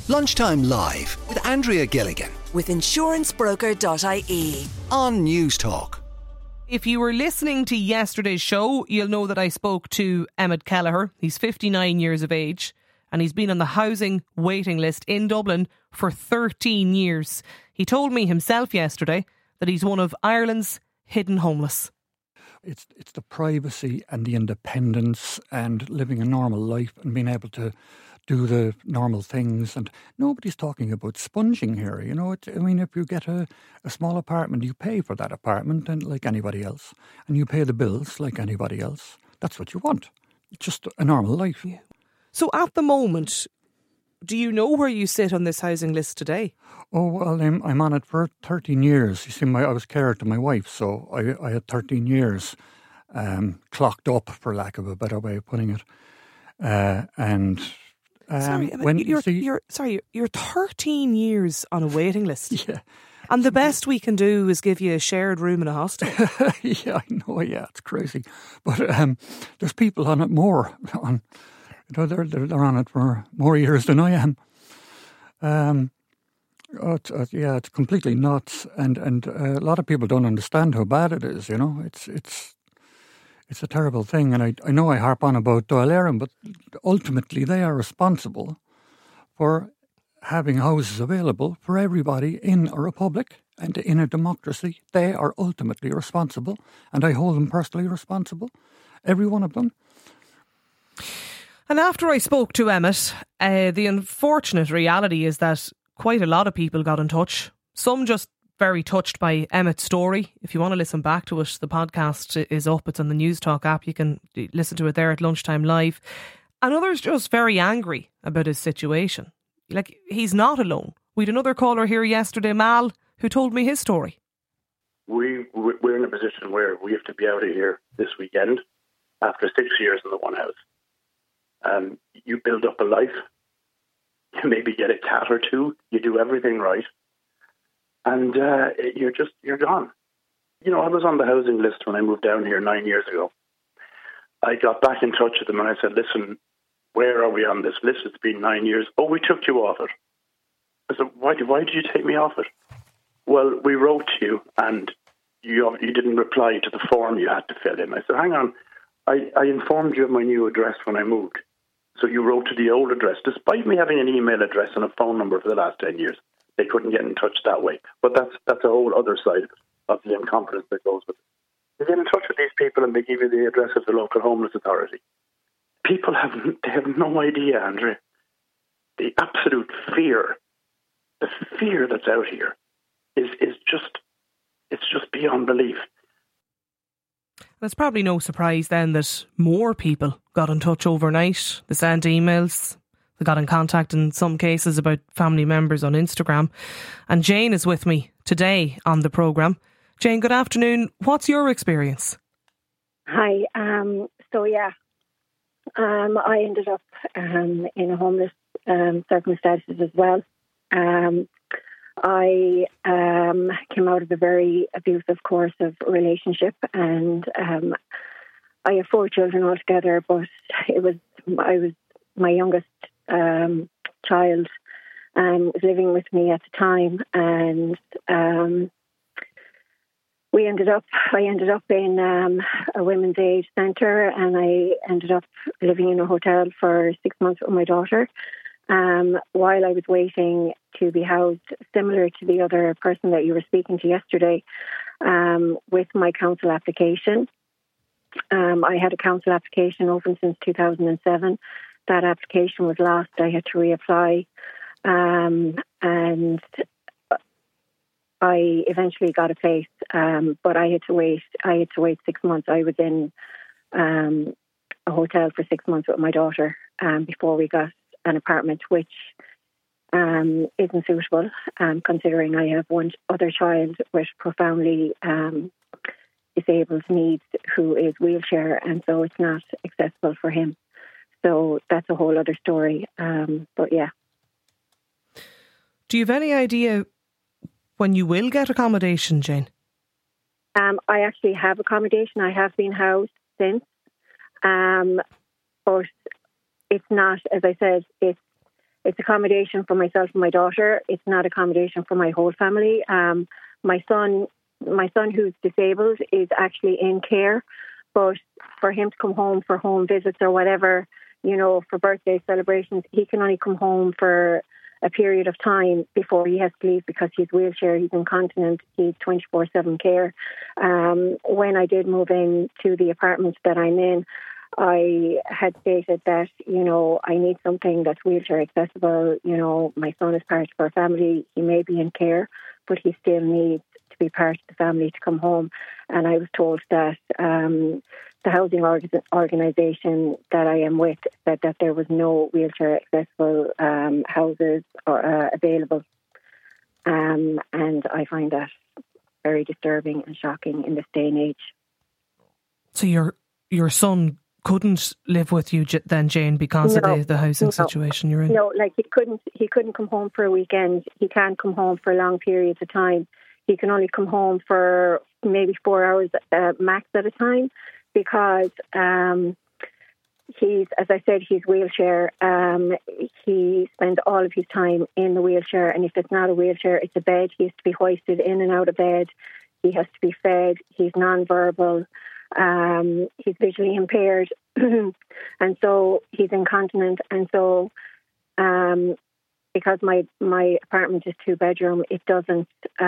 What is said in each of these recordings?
Lunchtime Live with Andrea Gilligan with insurancebroker.ie on News Talk. If you were listening to yesterday's show, you'll know that I spoke to Emmett Kelleher. He's 59 years of age and he's been on the housing waiting list in Dublin for 13 years. He told me himself yesterday that he's one of Ireland's hidden homeless. It's the privacy and the independence and living a normal life and being able to do the normal things. And nobody's talking about sponging here, you know. If you get a small apartment, you pay for that apartment and like anybody else. And you pay the bills like anybody else. That's what you want. It's just a normal life. Yeah. So at the moment, do you know where you sit on this housing list today? Oh, well, I'm on it for 13 years. You see, I was carer to my wife, so I had 13 years clocked up, for lack of a better way of putting it. You're 13 years on a waiting list. Yeah. And the best we can do is give you a shared room in a hostel. Yeah, I know, yeah, it's crazy. But there's people on it more. They're on it for more years than I am. It's completely nuts. And a lot of people don't understand how bad it is, you know. It's a terrible thing, and I know I harp on about Dáil Éireann, but ultimately they are responsible for having houses available for everybody in a republic and in a democracy. They are ultimately responsible, and I hold them personally responsible, every one of them. And after I spoke to Emmett, the unfortunate reality is that quite a lot of people got in touch. Some just very touched by Emmett's story. If you want to listen back to it, the podcast is up. It's on the News Talk app. You can listen to it there at Lunchtime Live. And others just very angry about his situation. Like, he's not alone. We had another caller here yesterday, Mal, who told me his story. We're in a position where we have to be out of here this weekend after 6 years in the one house. You build up a life. You maybe get a cat or two. You do everything right. And you're gone. You know, I was on the housing list when I moved down here 9 years ago. I got back in touch with them and I said, listen, where are we on this list? It's been 9 years. Oh, we took you off it. I said, why did you take me off it? Well, we wrote to you and you didn't reply to the form you had to fill in. I said, hang on, I informed you of my new address when I moved. So you wrote to the old address, despite me having an email address and a phone number for the last 10 years. They couldn't get in touch that way. But that's a whole other side of the incompetence that goes with it. You get in touch with these people and they give you the address of the local homeless authority. People have no idea, Andrea. The absolute fear, the fear that's out here is just beyond belief. It's probably no surprise then that more people got in touch overnight. They sent emails. They got in contact in some cases about family members on Instagram. And Jane is with me today on the programme. Jane, good afternoon. What's your experience? Hi. I ended up in a homeless circumstances as well. I came out of a very abusive course of relationship, and I have 4 children altogether, but I was my youngest child was living with me at the time, and I ended up in a women's aid centre, and I ended up living in a hotel for 6 months with my daughter while I was waiting to be housed, similar to the other person that you were speaking to yesterday, with my council application. I had a council application open since 2007. That application was lost. I had to reapply, and I eventually got a place, but I had to wait 6 months. I was in a hotel for 6 months with my daughter before we got an apartment, which isn't suitable, considering I have one other child with profoundly disabled needs who is wheelchair, and so it's not accessible for him. So that's a whole other story. But yeah. Do you have any idea when you will get accommodation, Jane? I actually have accommodation. I have been housed since. But it's not, as I said, it's accommodation for myself and my daughter. It's not accommodation for my whole family. My son who's disabled is actually in care, but for him to come home for home visits or whatever, for birthday celebrations, he can only come home for a period of time before he has to leave because he's wheelchair, he's incontinent, he's 24/7 care. When I did move in to the apartment that I'm in, I had stated that, I need something that's wheelchair accessible. My son is part of our family. He may be in care, but he still needs to be part of the family to come home. And I was told that the housing organisation that I am with said that there was no wheelchair accessible houses available. And I find that very disturbing and shocking in this day and age. So your son couldn't live with you then, Jane, because of the housing situation you're in? No, he couldn't come home for a weekend. He can't come home for long periods of time. He can only come home for maybe 4 hours max at a time because as I said, he's wheelchair. He spends all of his time in the wheelchair, and if it's not a wheelchair, it's a bed. He has to be hoisted in and out of bed. He has to be fed. He's non-verbal. He's visually impaired, and so he's incontinent. And so, because my apartment is 2-bedroom, it doesn't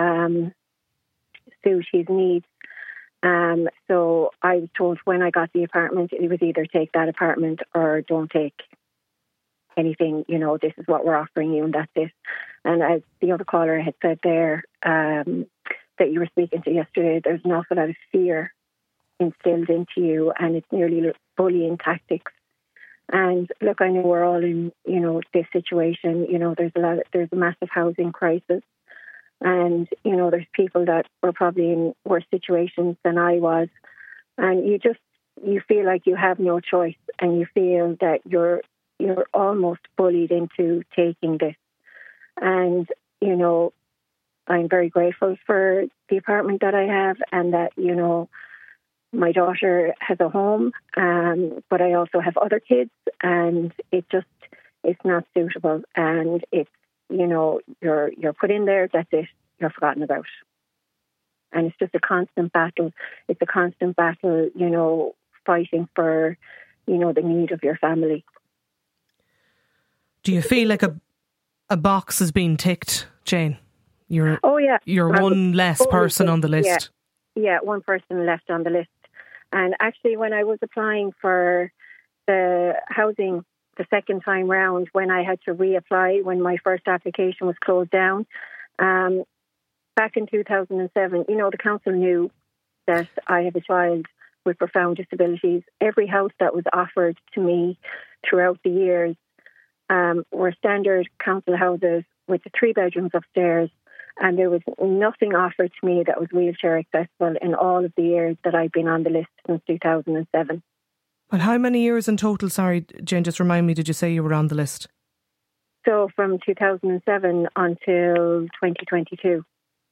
suit his needs. So I was told when I got the apartment, it was either take that apartment or don't take anything. This is what we're offering you, and that's it. And as the other caller had said there, that you were speaking to yesterday, there's an awful lot of fear instilled into you, and it's nearly bullying tactics. And look, I know we're all in, this situation. There's a massive housing crisis, and there's people that were probably in worse situations than I was, and you feel like you have no choice, and you feel that you're almost bullied into taking this. And I'm very grateful for the apartment that I have, and that my daughter has a home, but I also have other kids, and it's not suitable. And it's, you're put in there, that's it, you're forgotten about. And it's just a constant battle. It's a constant battle, fighting for, the need of your family. Do you feel like a box is being ticked, Jane? You're one less person on the list. Yeah, one person left on the list. And actually, when I was applying for the housing the second time round, when I had to reapply, when my first application was closed down, back in 2007, the council knew that I have a child with profound disabilities. Every house that was offered to me throughout the years were standard council houses with the 3 bedrooms upstairs. And there was nothing offered to me that was wheelchair accessible in all of the years that I've been on the list since 2007. And how many years in total, sorry, Jane, just remind me, did you say you were on the list? So from 2007 until 2022.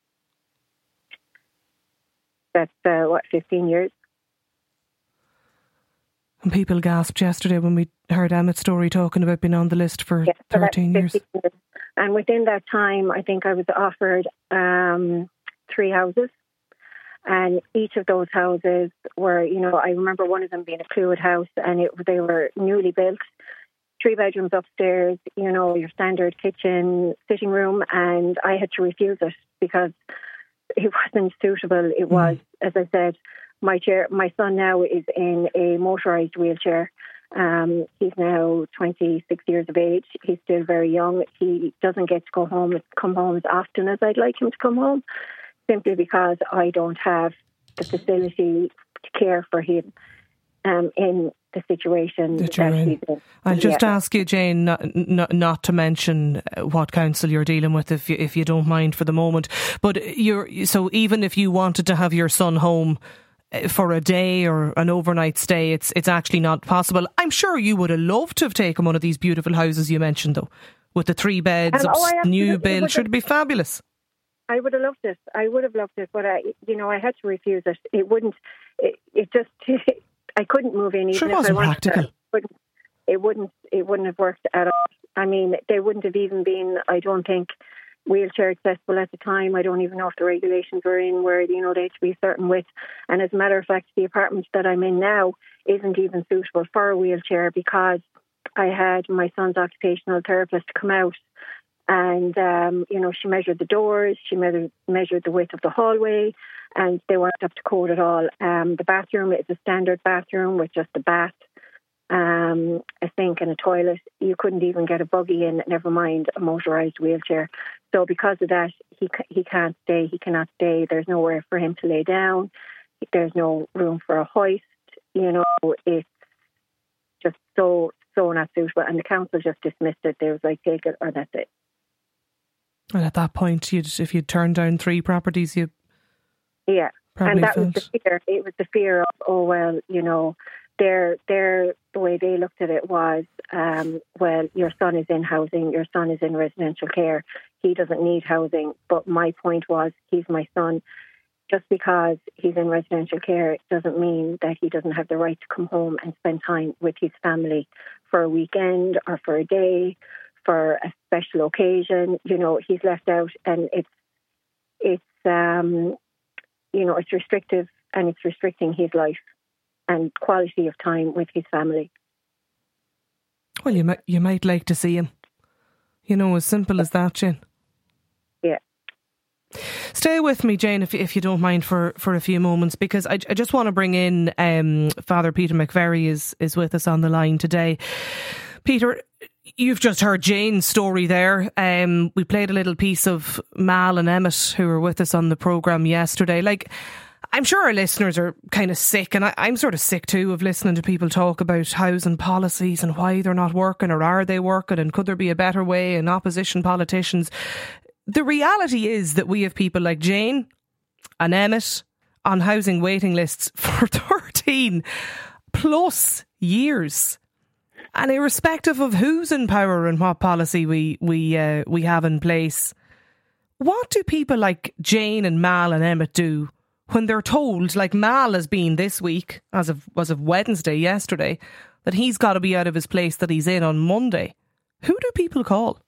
That's, 15 years. And people gasped yesterday when we heard Emmett's story talking about being on the list for 13 years. And within that time, I think I was offered 3 houses. And each of those houses were, I remember one of them being a Clwyd house, and they were newly built, 3 bedrooms upstairs, your standard kitchen, sitting room. And I had to refuse it because it wasn't suitable. It was, as I said, my son now is in a motorised wheelchair. He's now 26 years of age. He's still very young. He doesn't get to come home as often as I'd like him to come home, simply because I don't have the facility to care for him in the situation that he's in. I'll just ask you, Jane, not to mention what council you're dealing with, if you don't mind for the moment. But so even if you wanted to have your son home for a day or an overnight stay, it's actually not possible. I'm sure you would have loved to have taken one of these beautiful houses you mentioned, though, with the 3 beds, new build. Should be fabulous. I would have loved it. I would have loved it, but I had to refuse it. It wouldn't. It just. I couldn't move in. Even sure, it wasn't practical. It wouldn't have worked at all. I mean, they wouldn't have even been, I don't think, wheelchair accessible at the time. I don't even know if the regulations were in where, they had to be a certain width. And as a matter of fact, the apartment that I'm in now isn't even suitable for a wheelchair, because I had my son's occupational therapist come out and, she measured the doors, she measured the width of the hallway, and they weren't up to code at all. The bathroom is a standard bathroom with just a bath, a sink and a toilet. You couldn't even get a buggy in, never mind a motorised wheelchair. So because of that, he can't stay. He cannot stay. There's nowhere for him to lay down. There's no room for a hoist. It's just so not suitable. And the council just dismissed it. They was like, take it or that's it. And at that point, if you'd turned down 3 properties, you and that was the fear. It was the fear of, the way they looked at it was, your son is in housing, your son is in residential care, he doesn't need housing. But my point was, he's my son. Just because he's in residential care doesn't mean that he doesn't have the right to come home and spend time with his family for a weekend or for a day, for a special occasion. He's left out, and it's restrictive, and it's restricting his life and quality of time with his family. Well, you might like to see him. As simple as that, Jane. Yeah. Stay with me, Jane, if you don't mind, for a few moments, because I just want to bring in Father Peter McVerry is with us on the line today. Peter, you've just heard Jane's story there. We played a little piece of Mal and Emmett, who were with us on the programme yesterday. I'm sure our listeners are kind of sick, and I'm sort of sick too of listening to people talk about housing policies and why they're not working, or are they working, and could there be a better way, and opposition politicians. The reality is that we have people like Jane and Emmett on housing waiting lists for 13 plus years. And irrespective of who's in power and what policy we have in place, what do people like Jane and Mal and Emmett do when they're told, like Mal has been this week, as of Wednesday, yesterday, that he's got to be out of his place that he's in on Monday? Who do people call?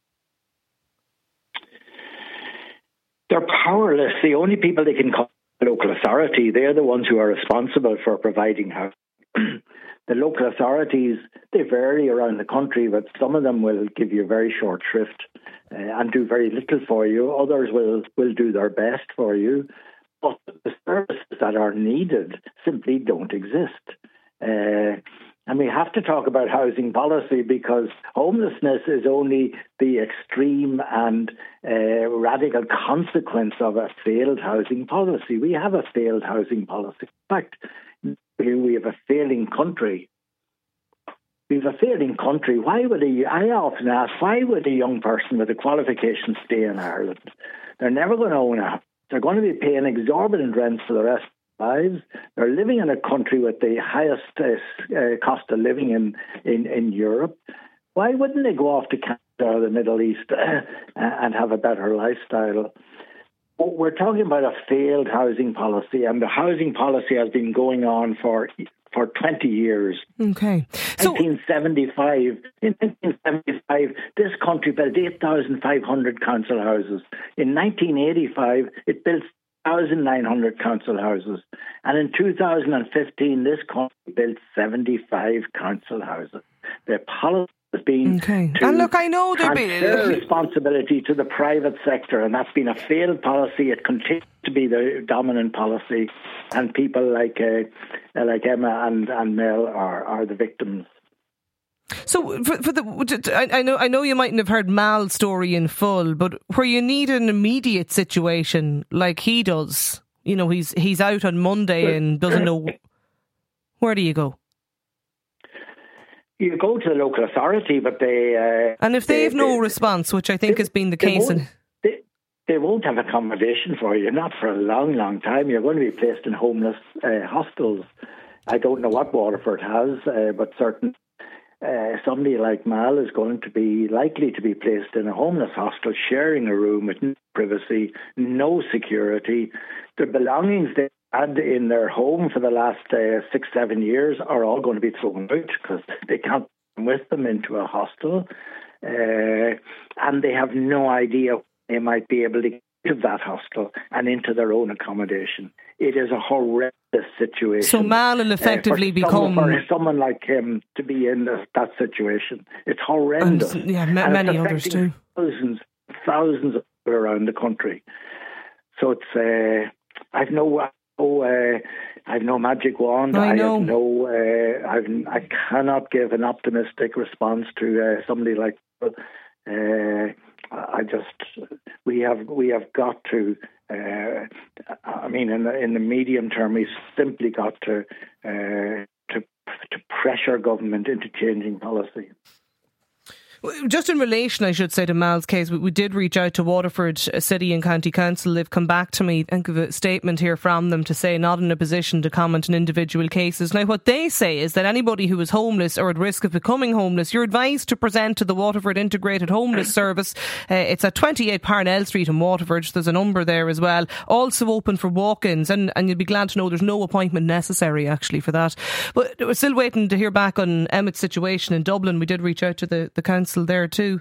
They're powerless. The only people they can call the local authority. They're the ones who are responsible for providing housing. The local authorities, they vary around the country, but some of them will give you very short shrift and do very little for you. Others will do their best for you. But the services that are needed simply don't exist. And we have to talk about housing policy, because homelessness is only the extreme and radical consequence of a failed housing policy. We have a failed housing policy. In fact, we have a failing country. We have a failing country. I often ask, why would a young person with a qualification stay in Ireland? They're never going to own a house. They're going to be paying exorbitant rents for the rest of their lives. They're living in a country with the highest cost of living in Europe. Why wouldn't they go off to Canada or the Middle East and have a better lifestyle? We're talking about a failed housing policy, and the housing policy has been going on for 20 years. Okay. So, in 1975, this country built 8,500 council houses. In 1985, it built 1,900 council houses. And in 2015, this country built 75 council houses. Their policy has been to and look, I know transfer responsibility to the private sector, and that's been a failed policy. It continues to be the dominant policy, and people like Emma and Mel are the victims. So, I know you mightn't have heard Mal's story in full, but where you need an immediate situation like he does, he's out on Monday and doesn't know, where do you go? You go to the local authority, but they... and if they have no response, which I think has been the case... They won't have accommodation for you, not for a long, long time. You're going to be placed in homeless hostels. I don't know what Waterford has, but somebody like Mal is going to be likely to be placed in a homeless hostel, sharing a room with no privacy, no security. The belongings they had in their home for the last 6-7 years are all going to be thrown out because they can't come with them into a hostel. and they have no idea they might be able to get out of that hostel and into their own accommodation. It is a horrendous situation. So Mal will effectively become... For someone like him to be in that situation. It's horrendous. And, many others too. Thousands of people around the country. So it's... I've no magic wand. I cannot give an optimistic response to somebody like... we have got to. In the medium term, we've simply got to pressure government into changing policy. Just in relation, I should say, to Mal's case, we did reach out to Waterford City and County Council. They've come back to me and give a statement here from them to say not in a position to comment on individual cases. Now, what they say is that anybody who is homeless or at risk of becoming homeless, you're advised to present to the Waterford Integrated Homeless Service. It's at 28 Parnell Street in Waterford. There's a number there as well. Also open for walk-ins, and you'll be glad to know there's no appointment necessary actually for that. But we're still waiting to hear back on Emmett's situation in Dublin. We did reach out to the council there too,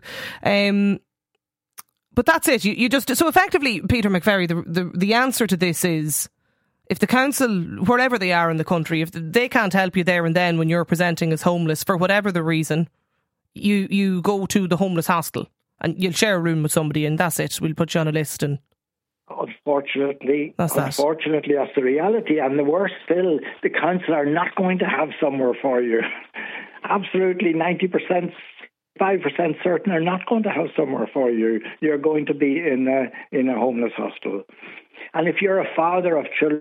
but that's it. You just so effectively, Peter McVerry. The answer to this is, if the council, wherever they are in the country, if they can't help you there and then when you're presenting as homeless for whatever the reason, you go to the homeless hostel and you'll share a room with somebody, and that's it. We'll put you on a list. And unfortunately, that's the reality. And the worst still, the council are not going to have somewhere for you. Absolutely, 90%. 5% certain are not going to have somewhere for you. You're going to be in a homeless hostel. And if you're a father of children,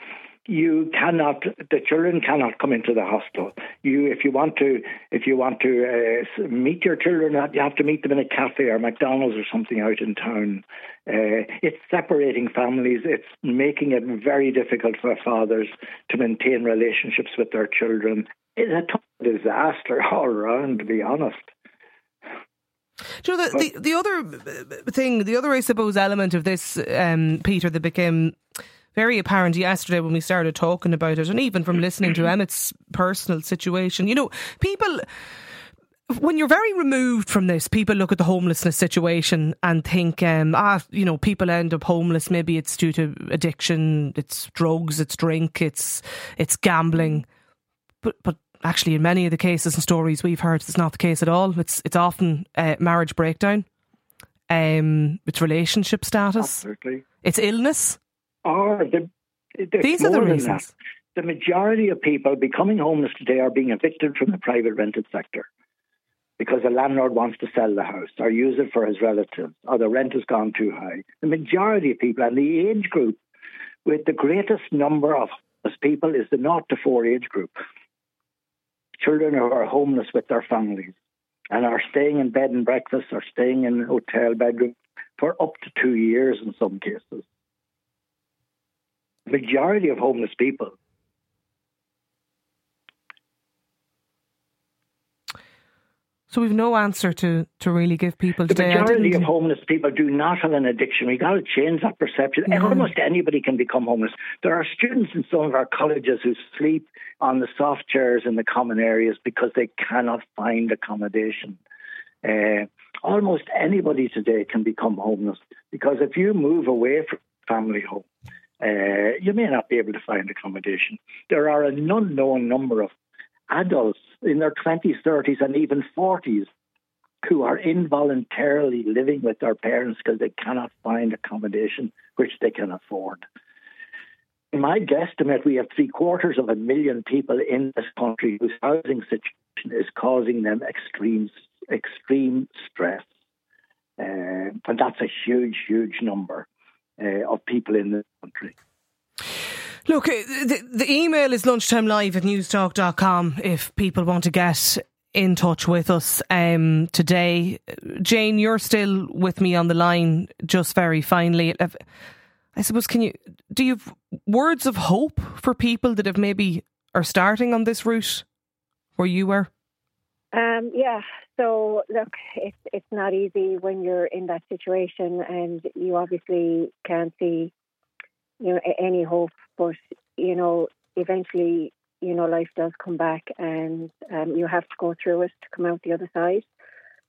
the children cannot come into the hostel. If you want to meet your children, you have to meet them in a cafe or McDonald's or something out in town. It's separating families. It's making it very difficult for fathers to maintain relationships with their children. It's a total disaster all around, to be honest. Do you know, the other thing, I suppose, element of this, Peter, that became very apparent yesterday when we started talking about it, and even from listening to Emmett's personal situation, people, when you're very removed from this, people look at the homelessness situation and think, people end up homeless. Maybe it's due to addiction, it's drugs, it's drink, it's gambling, but actually, in many of the cases and stories we've heard, it's not the case at all. It's often marriage breakdown. It's relationship status. Absolutely. It's illness. These are the reasons. The majority of people becoming homeless today are being evicted from the private rented sector because the landlord wants to sell the house or use it for his relatives, or the rent has gone too high. The majority of people, and the age group with the greatest number of homeless people is the 0 to 4 age group. Children who are homeless with their families and are staying in bed and breakfast or staying in hotel bedrooms for up to 2 years in some cases. The majority of homeless people. So we've no answer to really give people today. The majority of homeless people do not have an addiction. We've got to change that perception. Yeah. Almost anybody can become homeless. There are students in some of our colleges who sleep on the soft chairs in the common areas because they cannot find accommodation. Almost anybody today can become homeless because if you move away from family home, you may not be able to find accommodation. There are an unknown number of adults in their 20s, 30s and even 40s who are involuntarily living with their parents because they cannot find accommodation which they can afford. In my guesstimate, we have 750,000 people in this country whose housing situation is causing them extreme stress. And that's a huge, huge number of people in the country. Look, the email is lunchtimelive@newstalk.com if people want to get in touch with us today. Jane, you're still with me on the line, just very finally. I suppose, do you have words of hope for people that are starting on this route where you were? Yeah. So look, it's not easy when you're in that situation, and you obviously can't see, any hope. But eventually, life does come back, and you have to go through it to come out the other side.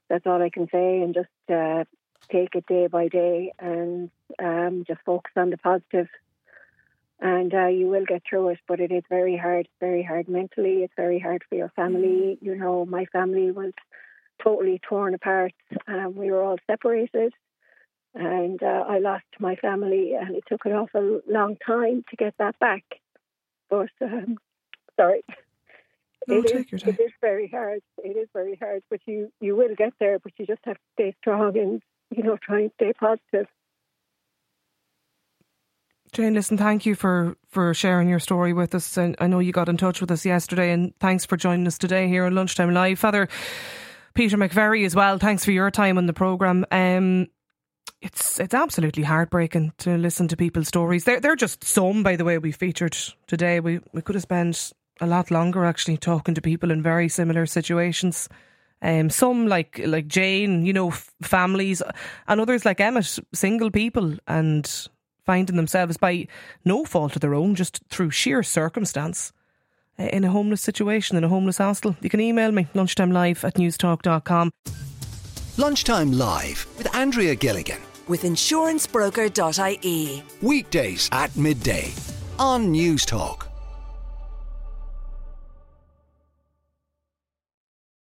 That's all I can say, and just take it day by day and just focus on the positive. And you will get through it, but it is very hard. It's very hard mentally. It's very hard for your family. You know, my family was totally torn apart. We were all separated, and I lost my family, and it took an awful long time to get that back. But sorry. Take your time. It is very hard. It is very hard, but you will get there. But you just have to stay strong and, you know, try and stay positive. Jane, listen, thank you for sharing your story with us. And I know you got in touch with us yesterday, and thanks for joining us today here on Lunchtime Live. Father Peter McVerry as well, thanks for your time on the programme. It's absolutely heartbreaking to listen to people's stories. They're just some, by the way, we featured today. We could have spent a lot longer actually talking to people in very similar situations. Some like Jane, you know, families, and others like Emmett, single people, and finding themselves by no fault of their own, just through sheer circumstance, in a homeless situation, in a homeless hostel. You can email me, lunchtimelive@newstalk.com. Lunchtime Live with Andrea Gilligan. With insurancebroker.ie. Weekdays at midday on Newstalk.